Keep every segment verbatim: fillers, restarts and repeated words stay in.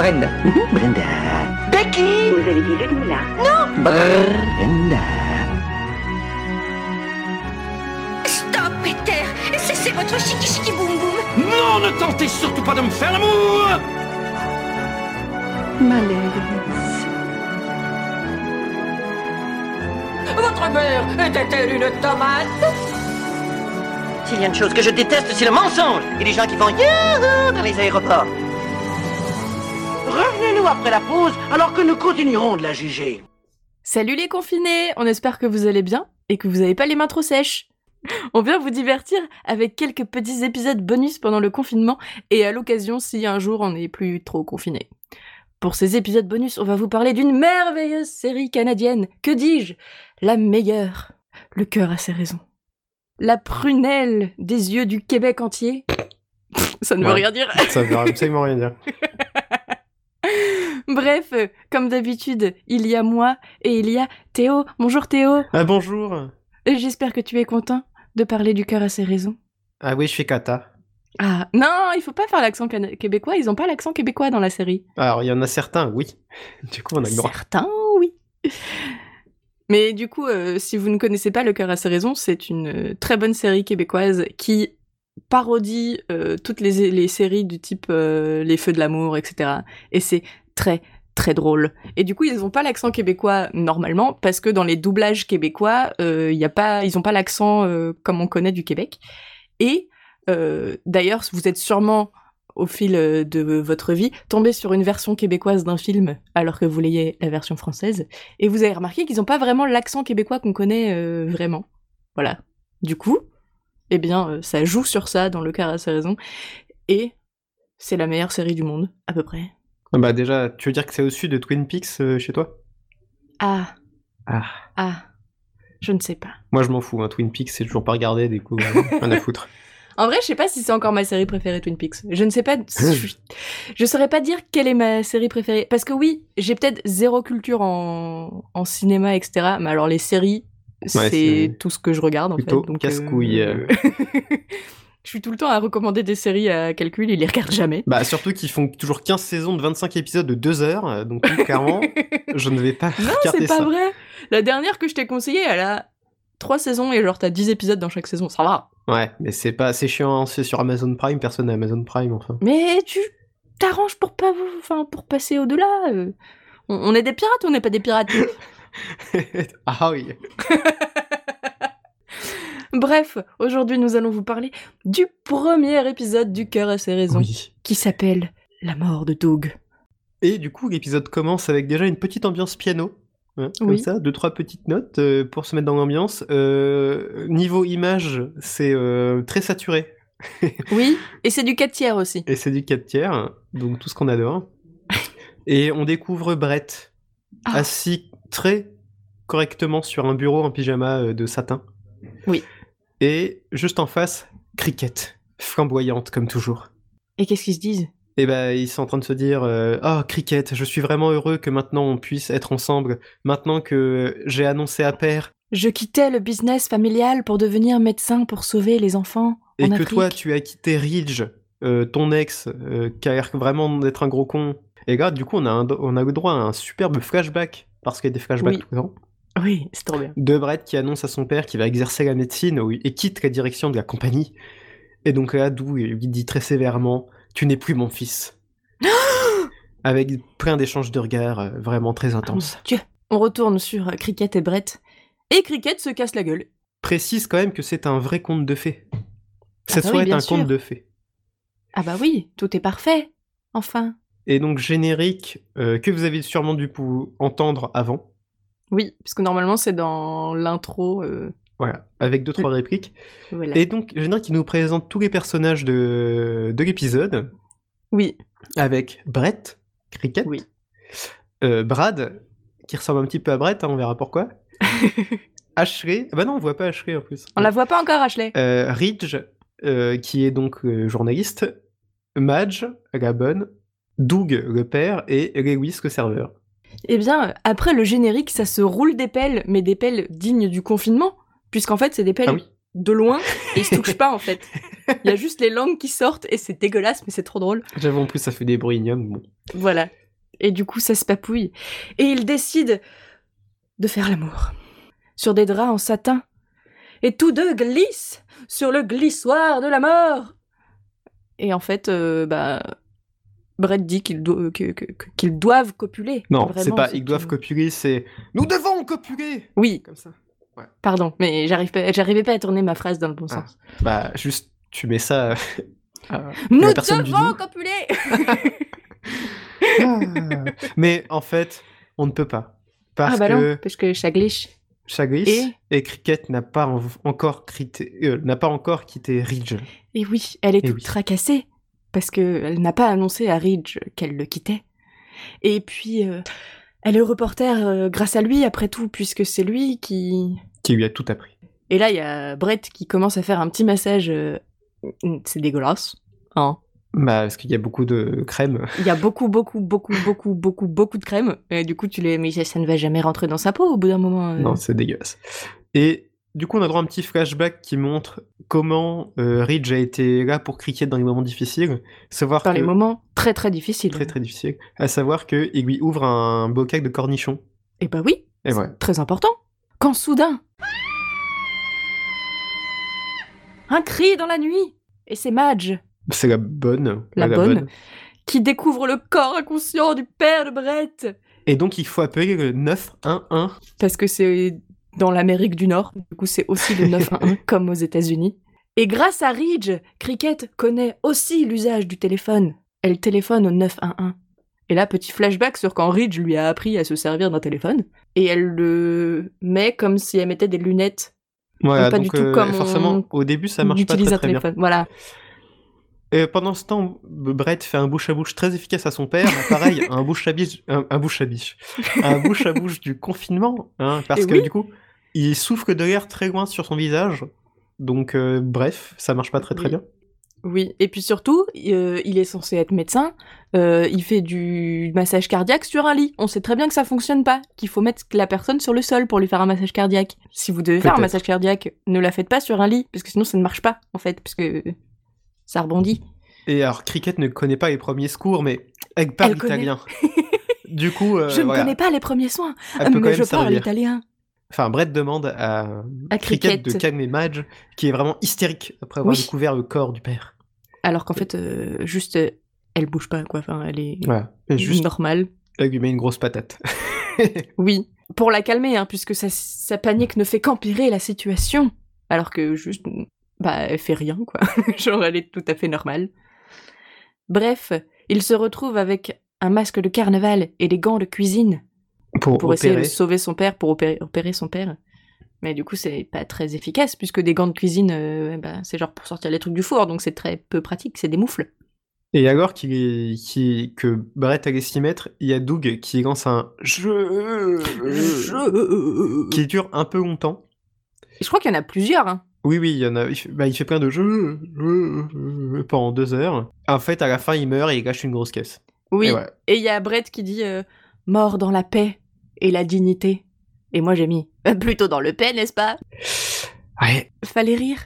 Brenda. Brenda. Becky. Vous avez dit Ludmilla. Non. Brenda. Stop, Peter. Cessez votre chiki-chiki boum-boum. Non, ne tentez surtout pas de me faire l'amour. Malaise. Votre mère était-elle une tomate? S'il y a une chose que je déteste, c'est le mensonge et les gens qui font youhou dans les aéroports. Revenez-nous après la pause, alors que nous continuerons de la juger. Salut les confinés, on espère que vous allez bien et que vous n'avez pas les mains trop sèches. On vient vous divertir avec quelques petits épisodes bonus pendant le confinement et à l'occasion si un jour on n'est plus trop confiné. Pour ces épisodes bonus, on va vous parler d'une merveilleuse série canadienne. Que dis-je ? La meilleure. Le cœur a ses raisons. La prunelle des yeux du Québec entier. Ça ne veut Ouais. rien dire. Ça veut absolument rien dire. Bref, euh, comme d'habitude, il y a moi et il y a Théo. Bonjour Théo. Ah bonjour. Et j'espère que tu es content de parler du cœur à ses raisons. Ah oui, je fais kata. Ah, non, il faut pas faire l'accent cana- québécois, ils ont pas l'accent québécois dans la série. Alors, il y en a certains, oui. Du coup, on a le droit. Certains, oui. Mais du coup, euh, si vous ne connaissez pas Le cœur à ses raisons, c'est une euh, très bonne série québécoise qui parodie euh, toutes les, les séries du type euh, Les Feux de l'amour, et cetera. Et c'est très, très drôle. Et du coup, ils n'ont pas l'accent québécois normalement, parce que dans les doublages québécois, euh, y a pas, ils n'ont pas l'accent euh, comme on connaît du Québec. Et euh, d'ailleurs, vous êtes sûrement, au fil euh, de votre vie, tombé sur une version québécoise d'un film, alors que vous l'ayez la version française, et vous avez remarqué qu'ils n'ont pas vraiment l'accent québécois qu'on connaît euh, vraiment. Voilà. Du coup, eh bien, euh, ça joue sur ça dans Le cœur à ses raisons, et c'est la meilleure série du monde, à peu près. Ah bah déjà, tu veux dire que c'est au-dessus de Twin Peaks euh, chez toi? Ah, Ah. ah, je ne sais pas. Moi, je m'en fous. Hein. Twin Peaks, c'est toujours pas regardé, du coup, euh, rien à foutre. En vrai, je sais pas si c'est encore ma série préférée, Twin Peaks. Je ne sais pas, je, je saurais pas dire quelle est ma série préférée. Parce que oui, j'ai peut-être zéro culture en, en cinéma, et cetera. Mais alors les séries, Ouais, c'est, c'est tout ce que je regarde en plutôt fait. Donc, casse-couille. euh, je suis tout le temps à recommander des séries à Calcul, il les regarde jamais. Bah, surtout qu'ils font toujours quinze saisons de vingt-cinq épisodes de deux heures. euh, Donc, oui, clairement, je ne vais pas Non, regarder c'est pas ça. vrai. La dernière que je t'ai conseillée, elle a trois saisons et genre t'as dix épisodes dans chaque saison. Ça va. Ouais, mais c'est pas, c'est chiant, c'est sur Amazon Prime, personne n'a Amazon Prime, enfin. Mais tu t'arranges pour pas, enfin pour passer au-delà. euh. On, on est des pirates ou on n'est pas des pirates? Ah oui. Bref, aujourd'hui nous allons vous parler du premier épisode du cœur à ses raisons, Oui. qui s'appelle La mort de Doug. Et du coup, l'épisode commence avec déjà une petite ambiance piano. Hein, comme Oui. ça, deux, trois petites notes euh, pour se mettre dans l'ambiance. Euh, niveau image, c'est euh, très saturé. Oui, et c'est du quatre tiers aussi. Et c'est du quatre tiers, donc tout ce qu'on adore. Et on découvre Brett, Ah. assis très correctement sur un bureau en pyjama euh, de satin. Oui. Et juste en face, Cricket, flamboyante comme toujours. Et qu'est-ce qu'ils se disent? Et ben, ils sont en train de se dire euh, oh, Cricket, je suis vraiment heureux que maintenant on puisse être ensemble, maintenant que j'ai annoncé à Père, Je quittais le business familial pour devenir médecin pour sauver les enfants et en que Afrique. toi tu as quitté Ridge, euh, ton ex, euh, qui a l'air vraiment d'être un gros con. Et là, du coup, on a, un, on a eu droit à un superbe flashback, parce qu'il y a des flashbacks Oui. tout le temps, Oui, c'est trop bien. de Brett qui annonce à son père qu'il va exercer la médecine ou- et quitte la direction de la compagnie. Et donc là, Doug lui dit très sévèrement tu n'es plus mon fils. Avec plein d'échanges de regards euh, vraiment très intenses. Dieu. On retourne sur euh, Cricket et Brett. Et Cricket se casse la gueule. Précise quand même que c'est un vrai conte de fées. Ah Cette bah soirée oui, est bien un sûr. conte de fées. Ah bah oui, tout est parfait. Enfin. Et donc générique euh, que vous avez sûrement dû pou- entendre avant. Oui, parce que normalement c'est dans l'intro. euh, Voilà, avec deux trois répliques. Voilà. Et donc générique qui nous présente tous les personnages de, de l'épisode. Oui, Avec Brett, Cricket, oui. euh, Brad, qui ressemble un petit peu à Brett, hein, on verra pourquoi. Ashley, ah bah non, on voit pas Ashley en plus. On la voit pas encore, Ashley. Euh, Ridge, euh, qui est donc euh, journaliste, Madge, la bonne, Doug, le père, et Lewis, le serveur. Eh bien, euh, après le générique, ça se roule des pelles, mais des pelles dignes du confinement, puisqu'en fait, c'est des pelles Ah oui. de loin et ils se touchent pas en fait. Il y a juste les langues qui sortent et c'est dégueulasse, mais c'est trop drôle. J'avoue, en plus, ça fait des bruits ignobles. Bon. Voilà. Et du coup, ça se papouille. Et ils décident de faire l'amour. Sur des draps en satin. Et tous deux glissent sur le glissoir de la mort. Et en fait, euh, bah, Brett dit qu'ils, do- que- que- que- qu'ils doivent copuler. Non, Vraiment, c'est pas c'est ils doivent une- copuler, c'est nous devons copuler. Oui, Comme ça. pardon, mais j'arrive pas, j'arrivais pas à tourner ma phrase dans le bon Ah. sens. Bah, juste, tu mets ça. à Nous la personne du devons nous. copuler. Ah. Mais en fait, on ne peut pas. Parce Ah bah que non, parce que ça glisse. Chagris Et et Cricket n'a pas en- encore, quitté, euh, n'a pas encore quitté Ridge. Et oui, elle est Eh toute oui. tracassée, parce qu'elle n'a pas annoncé à Ridge qu'elle le quittait. Et puis, euh, elle est reporter euh, grâce à lui, après tout, puisque c'est lui qui... Qui lui a tout appris. Et là, il y a Brett qui commence à faire un petit massage. euh, C'est dégueulasse. Hein. Bah, parce qu'il y a beaucoup de crème. Il y a beaucoup, beaucoup, beaucoup, beaucoup, beaucoup, beaucoup de crème. Et du coup, tu les... Mais ça, ça ne va jamais rentrer dans sa peau au bout d'un moment. euh. Non, c'est dégueulasse. Et du coup, on a droit à un petit flashback qui montre comment euh, Ridge a été là pour Cricket dans les moments difficiles. Savoir Dans que... les moments très, très difficiles. Très très difficiles. À savoir qu'il lui ouvre un bocal de cornichons. Et bah oui, Et c'est voilà. très important. Quand soudain... Un cri dans la nuit. Et c'est Madge C'est la bonne. La bonne. qui découvre le corps inconscient du père de Brett. Et donc, il faut appeler le neuf un un. Parce que c'est dans l'Amérique du Nord, du coup c'est aussi le neuf un un, comme aux États-Unis. Et grâce à Ridge, Cricket connaît aussi l'usage du téléphone. Elle téléphone au neuf un un. Et là, petit flashback sur quand Ridge lui a appris à se servir d'un téléphone. Et elle le met comme si elle mettait des lunettes. Voilà, pas donc du tout euh, comme forcément, on au début, ça marche pas utilise très, un très bien. téléphone. Voilà. Et pendant ce temps, Brett fait un bouche à bouche très efficace à son père. Pareil, un bouche à biche, un, un bouche à biche, un bouche à bouche du confinement, hein, parce Et que oui. du coup, il souffle de l'air très loin sur son visage. Donc, euh, bref, ça marche pas très très Oui. bien. Oui, et puis surtout, euh, il est censé être médecin, euh, il fait du massage cardiaque sur un lit. On sait très bien que ça fonctionne pas, qu'il faut mettre la personne sur le sol pour lui faire un massage cardiaque. Si vous devez faire un Peut-être. massage cardiaque, ne la faites pas sur un lit, parce que sinon ça ne marche pas, en fait, parce que ça rebondit. Et alors, Cricket ne connaît pas les premiers secours, mais elle parle Elle connaît. italien. Du coup, euh, je ne voilà, connais pas les premiers soins, elle peut quand mais même je parle servir. italien. Enfin, Brett demande à, À Cricket, Cricket. de calmer Madge, qui est vraiment hystérique après avoir Oui. découvert le corps du père. Alors qu'en fait, euh, juste, euh, elle bouge pas, quoi, enfin, elle est Voilà. Et juste, normale. elle lui met une grosse patate. Oui, pour la calmer, hein, puisque sa, sa panique ne fait qu'empirer la situation. Alors que juste, bah, elle fait rien, quoi. Genre, elle est tout à fait normale. Bref, il se retrouve avec un masque de carnaval et des gants de cuisine Pour, pour essayer opérer. de sauver son père, pour opérer, opérer son père. Mais du coup, c'est pas très efficace, puisque des gants de cuisine, euh, bah, c'est genre pour sortir les trucs du four, donc c'est très peu pratique, c'est des moufles. Et alors qu'il est, qu'il- que Brett allait s'y mettre, il y a Doug qui lance un jeu Je... qui dure un peu longtemps. Je crois qu'il y en a plusieurs, hein. Oui, oui, il y en a. Il fait, bah, il fait plein de jeux jeux pendant deux heures. En fait, à la fin, il meurt et il gâche une grosse caisse. Oui, Et voilà. et il y a Brett qui dit euh, mort dans la paix et la dignité. Et moi j'ai mis euh, plutôt dans le paix, n'est-ce pas? Ouais, Fallait rire.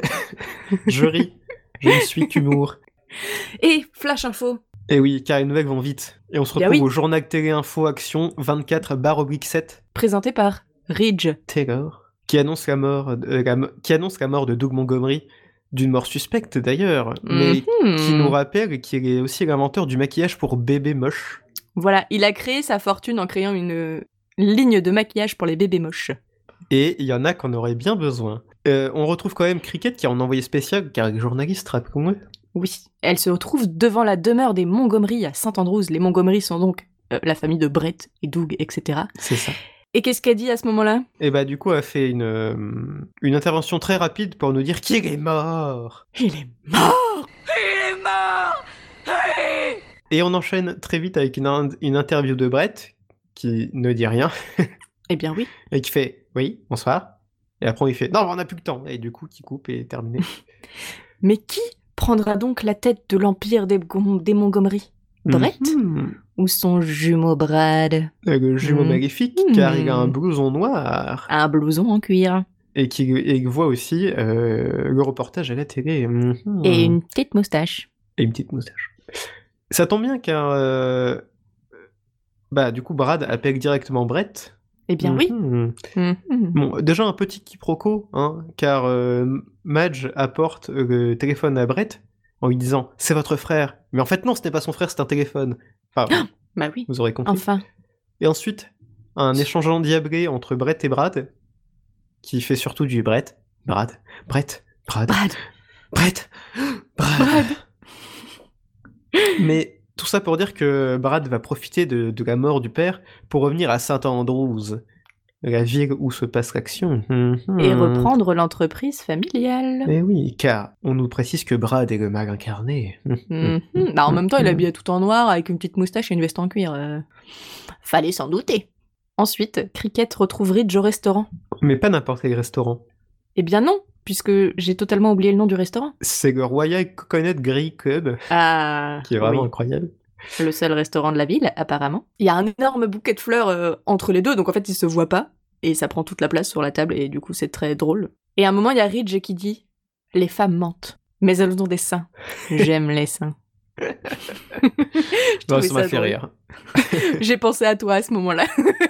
je ris. Je ne suis qu'humour. Et flash info. Et oui, car les nouvelles vont vite. Et on se Bien retrouve oui. au journal télé info action vingt-quatre barre oblique sept Présenté par Ridge. Taylor, qui annonce la mort, de- euh, la mo- qui annonce la mort de Doug Montgomery, d'une mort suspecte d'ailleurs, mais Mhm. qui nous rappelle qu'il est aussi l'inventeur du maquillage pour bébés moches. Voilà, il a créé sa fortune en créant une euh, ligne de maquillage pour les bébés moches. Et il y en a qu'on aurait bien besoin. Euh, on retrouve quand même Cricket qui est en envoyé spécial, car les journalistes, rappelons-le. Oui, elle se retrouve devant la demeure des Montgomery à Saint-Andrews. Les Montgomery sont donc euh, la famille de Brett et Doug, et cetera. C'est ça. Et qu'est-ce qu'elle dit à ce moment-là? Et bah du coup, elle fait une, euh, une intervention très rapide pour nous dire qu'il est mort. Il est mort. Il est mort. Oui. Et on enchaîne très vite avec une, in- une interview de Brett, qui ne dit rien, Eh bien oui. et qui fait « Oui, bonsoir ». Et après, il fait « Non, on n'a plus le temps ». Et du coup, qui coupe et terminé. Mais qui prendra donc la tête de l'empire des, Gon- des Montgomery? Brett Mhm. ou son jumeau Brad? Le jumeau Mhm. maléfique, car il a un blouson noir. Un blouson en cuir. et qui et voit aussi euh, le reportage à la télé. Mmh. Et une petite moustache. Et une petite moustache. Ça tombe bien car euh, bah du coup Brad appelle directement Brett. Eh bien oui. Mmh. Mmh. Bon, déjà un petit quiproquo, hein, car euh, Madge apporte le téléphone à Brett en lui disant « C'est votre frère ». Mais en fait non, ce n'est pas son frère, c'est un téléphone. Enfin, Bah oui. vous aurez compris. Enfin. Et ensuite, un échange endiablé entre Brett et Brad, qui fait surtout du Brett, Brad, Brett, Brad, Brad. Brett, Brad. Brad. Mais tout ça pour dire que Brad va profiter de, de la mort du père pour revenir à Saint Andrews, la ville où se passe l'action. Mmh. Et reprendre l'entreprise familiale. Eh oui, car on nous précise que Brad est le mal incarné. Mmh. Bah, en même temps, il est habillé tout en noir avec une petite moustache et une veste en cuir. Euh... Fallait s'en douter. Ensuite, Cricket retrouve Ridge au restaurant. Mais pas n'importe quel restaurant. Eh bien non, puisque j'ai totalement oublié le nom du restaurant. C'est le Royal Coconut Grill Club, Ah, qui est vraiment oui. incroyable. Le seul restaurant de la ville, apparemment. Il y a un énorme bouquet de fleurs euh, entre les deux, donc en fait, ils se voient pas. Et ça prend toute la place sur la table, et du coup, c'est très drôle. Et à un moment, il y a Ridge qui dit « Les femmes mentent, mais elles ont des seins. J'aime les seins. » Non, ça m'a fait drôle. rire. J'ai pensé à toi à ce moment-là.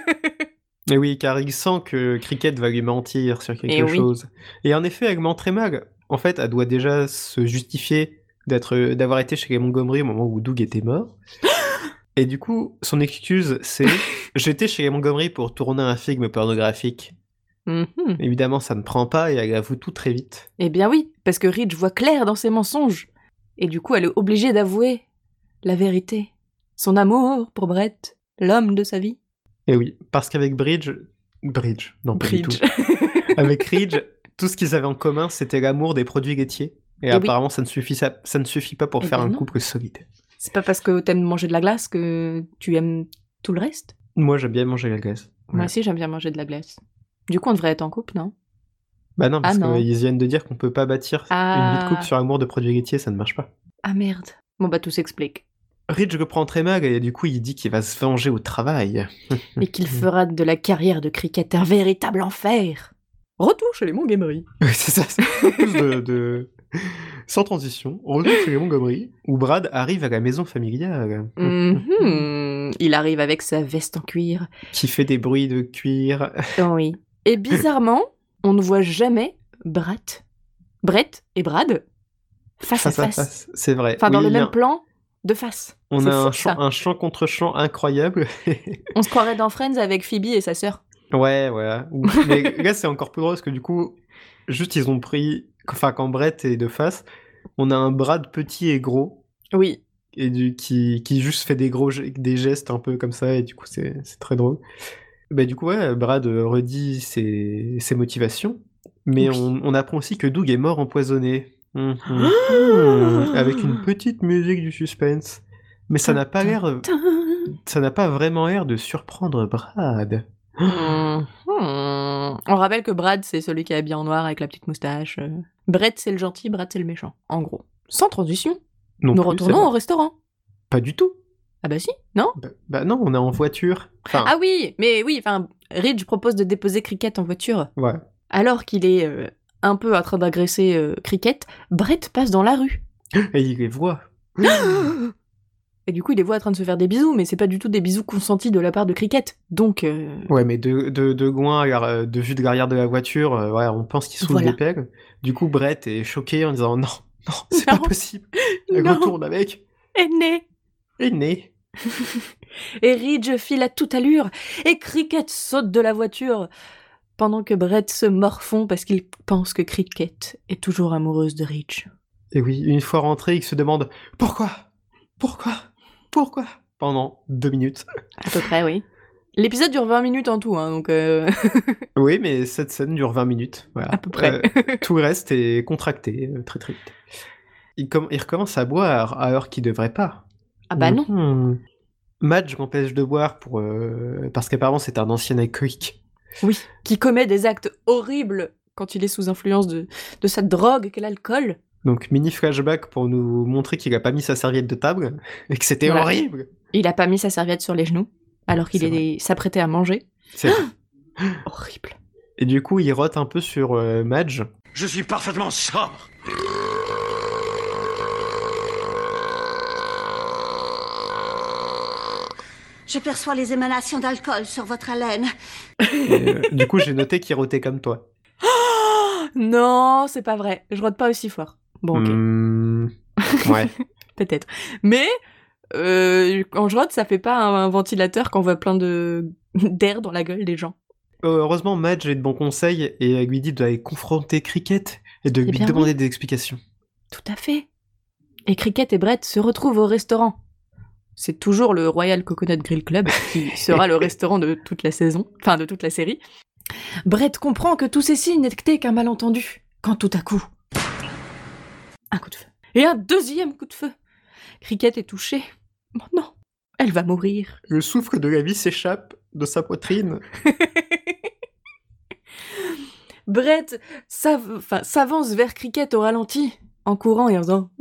Et oui, car il sent que Cricket va lui mentir sur quelque Et oui. chose. Et en effet, elle ment très mal. En fait, elle doit déjà se justifier d'être, d'avoir été chez les Montgomery au moment où Doug était mort. Et du coup, son excuse, c'est « J'étais chez les Montgomery pour tourner un film pornographique. » Mm-hmm. Évidemment, ça ne prend pas et elle avoue tout très vite. Eh bien oui, parce que Ridge voit clair dans ses mensonges. Et du coup, elle est obligée d'avouer la vérité. Son amour pour Brett, l'homme de sa vie. Et oui, parce qu'avec Bridge... Bridge, non pas du Bridge. tout. Avec Ridge, tout ce qu'ils avaient en commun, c'était l'amour des produits laitiers. Et, Et apparemment, oui. ça, ne suffit, ça, ça ne suffit pas pour Eh faire ben un non. couple solide. C'est pas parce que t'aimes manger de la glace que tu aimes tout le reste. Moi, j'aime bien manger la glace. Moi Ouais. aussi, j'aime bien manger de la glace. Du coup, on devrait être en couple, non? Bah non, parce Ah non. qu'ils viennent de dire qu'on peut pas bâtir Ah. une vie de couple sur l'amour de produits laitiers, ça ne marche pas. Ah merde. Bon bah tout s'explique. Ridge le prend très mal et du coup il dit qu'il va se venger au travail. Et qu'il fera de la carrière de Cricket un véritable enfer. Retour chez les Montgomery. Oui, c'est ça, c'est un peu plus de, de... Sans transition, on retourne chez les Montgomery, où Brad arrive à la maison familiale. Mhm. Il arrive avec sa veste en cuir. Qui fait des bruits de cuir. Oui. Et bizarrement, on ne voit jamais Brett, Brett et Brad face, Face à à face. face, c'est vrai. Enfin, dans Oui, le il y a même un- plan, de face. On C'est a fou, un ça. chant, un chant contre chant incroyable. On se croirait dans Friends avec Phoebe et sa sœur. Ouais, ouais. Ou- Mais là, c'est encore plus drôle parce que du coup, juste ils ont pris. Enfin, quand Brett est de face, on a un Brad petit et gros. Oui. Et du, qui, qui juste fait des gros ge- des gestes un peu comme ça. Et du coup, c'est c'est très drôle. Bah, du coup, ouais, Brad euh, redit ses, ses motivations. Mais Oui. on, on apprend aussi que Doug est mort empoisonné. Hum, hum, hum. Avec une petite musique du suspense. Mais ça n'a pas l'air. Ça n'a pas vraiment l'air de surprendre Brad. Mhm. On rappelle que Brad, c'est celui qui est habillé en noir avec la petite moustache. Euh, Brett, c'est le gentil, Brad, c'est le méchant. En gros. Sans transition. Non Nous plus, retournons c'est au vrai. restaurant. Pas du tout. Ah bah si, non? Bah, bah non, on est en voiture. Enfin, Ah oui, mais oui, enfin, Ridge propose de déposer Cricket en voiture. ouais. Alors qu'il est euh, un peu en train d'agresser euh, Cricket, Brett passe dans la rue. Et il les voit. Et du coup, il les voit en train de se faire des bisous, mais c'est pas du tout des bisous consentis de la part de Cricket. Donc, euh, Ouais, mais de, de, de loin, euh, de vue de l'arrière de la voiture, euh, ouais, on pense qu'il souffle Voilà. des pelles. Du coup, Brett est choqué en disant non, non, c'est Non. pas possible. Elle Non. retourne avec. aîné. Et né. Et Ridge file à toute allure, et Cricket saute de la voiture, pendant que Brett se morfond parce qu'il pense que Cricket est toujours amoureuse de Ridge. Et oui, une fois rentré, il se demande pourquoi, pourquoi, pourquoi pendant deux minutes. À peu près, oui. L'épisode dure vingt minutes en tout, hein, donc... euh, Oui, mais cette scène dure vingt minutes. Voilà. À peu près. Euh, tout le reste est contracté euh, très très vite. Il, com- il recommence à boire à l'heure qu'il devrait pas. Ah bah non. Mhm. Madge l'empêche de boire pour, euh, parce qu'apparemment c'est un ancien alcoolique. Oui, qui commet des actes horribles quand il est sous influence de, de cette drogue qu'est l'alcool. Donc mini flashback pour nous montrer qu'il a pas mis sa serviette de table et que c'était Voilà. horrible. Il a pas mis sa serviette sur les genoux, alors qu'il C'est est s'apprêtait à manger. C'est... Horrible. Et du coup, il rote un peu sur euh, Madge. Je suis parfaitement sobre. Je perçois les émanations d'alcool sur votre haleine. Et, euh, du coup, j'ai noté qu'il rotait comme toi. Non, c'est pas vrai. Je rote pas aussi fort. Bon, ok. Mmh, ouais. Peut-être. Mais euh, quand je rote, ça fait pas un, un ventilateur qu'on voit plein de d'air dans la gueule des gens. Euh, heureusement, Madge est de bons conseils et lui dit d'aller confronter Cricket et de Eh lui bien, demander oui. des explications. Tout à fait. Et Cricket et Brett se retrouvent au restaurant. C'est toujours le Royal Coconut Grill Club qui sera le restaurant de toute la saison, enfin de toute la série. Brett comprend que tous ces signes n'étaient qu'un malentendu, quand tout à coup, un coup de feu. Et un deuxième coup de feu. Cricket est touchée. Oh non, elle va mourir. Le souffle de la vie s'échappe de sa poitrine. Brett s'av- enfin, s'avance vers Cricket au ralenti, en courant et en faisant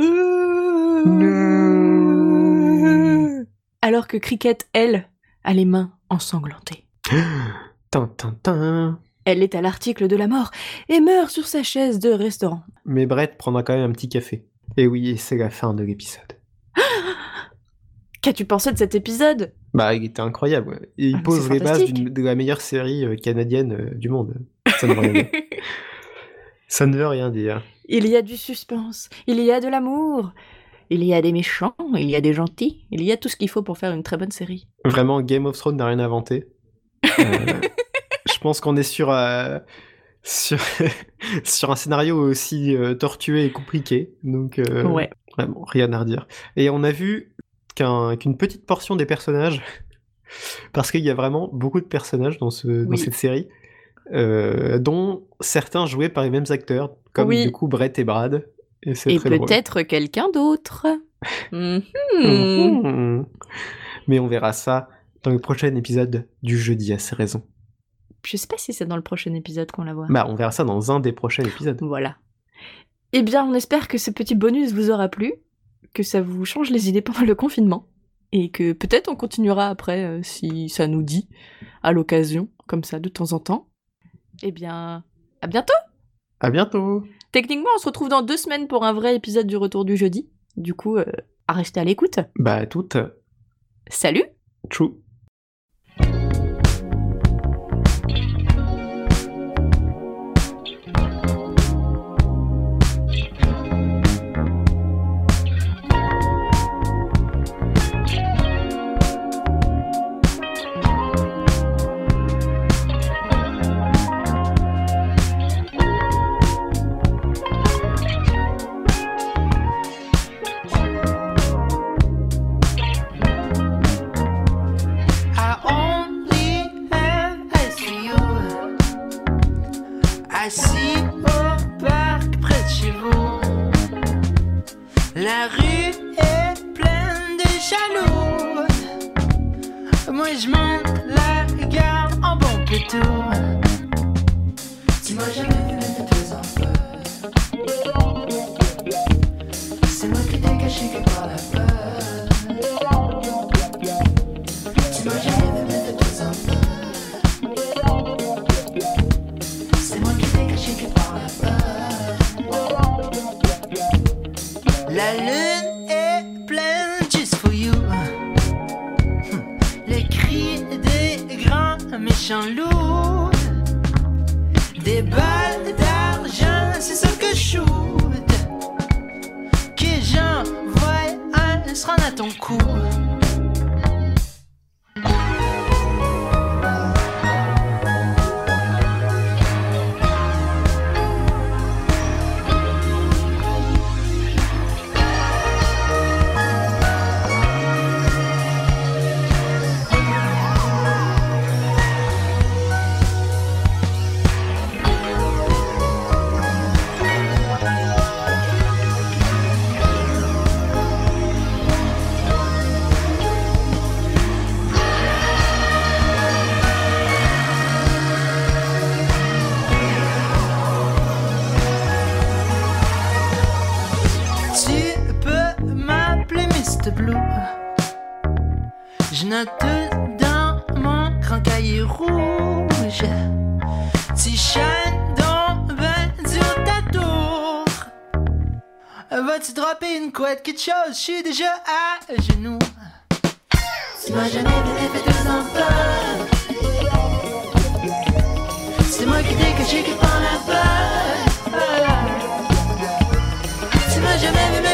alors que Cricket, elle, a les mains ensanglantées. Tintin. Elle est à l'article de la mort et meurt sur sa chaise de restaurant. Mais Brett prendra quand même un petit café. Et oui, c'est la fin de l'épisode. Qu'as-tu pensé de cet épisode? Bah, il était incroyable. ouais. Et il Ah, mais pose c'est les bases fantastique. d'une- de la meilleure série euh, canadienne euh, du monde. Ça ne veut rien dire. Ça ne veut rien dire. Il y a du suspense, il y a de l'amour, il y a des méchants, il y a des gentils, il y a tout ce qu'il faut pour faire une très bonne série. Vraiment, Game of Thrones n'a rien inventé. Euh, je pense qu'on est sur, euh, sur, sur un scénario aussi euh, tortueux et compliqué. Donc, euh, Ouais. vraiment, rien à redire. Et on a vu qu'un, qu'une petite portion des personnages, parce qu'il y a vraiment beaucoup de personnages dans, ce, dans Oui. cette série, euh, dont certains joués par les mêmes acteurs, comme Oui. du coup Brett et Brad. Et c'est Et très drôle. peut-être quelqu'un d'autre. Mhm. Mhm. Mais on verra ça dans le prochain épisode du Jeudi à ses raisons. Je sais pas si c'est dans le prochain épisode qu'on la voit. Bah, on verra ça dans un des prochains épisodes. Voilà. Eh bien, on espère que ce petit bonus vous aura plu, que ça vous change les idées pendant le confinement, et que peut-être on continuera après, euh, si ça nous dit, à l'occasion, comme ça, de temps en temps. Eh bien, à bientôt! À bientôt! Techniquement, on se retrouve dans deux semaines pour un vrai épisode du Retour du Jeudi. Du coup, euh, à rester à l'écoute. Bah, à toutes. Salut! Tchou! I only have eyes for you. Assis au parc près de chez vous. La rue est pleine de jaloux. Moi je monte la gare en bon pétou. Tu m'as jamais vu mettre tes enfants. C'est moi qui t'ai caché quelque part là-bas. Tu m'as jamais vu mettre tes enfants. C'est moi qui t'ai caché quelque part là-bas. La lune est pleine just for you. Les cris des grands méchants loups. Des balles d'argent, c'est ça que je shoot. Que j'envoie un se rendre à ton cou. Tu peux m'appeler mister Blue. Je note dans mon grand cahier rouge. petit chien dans ben sur ta tour. Vas-tu dropper une couette, quelque chose? Je suis déjà à genoux. Tu m'as jamais vu fait deux enfants. C'est moi qui t'ai caché qui prend la peur. Tu m'as jamais vu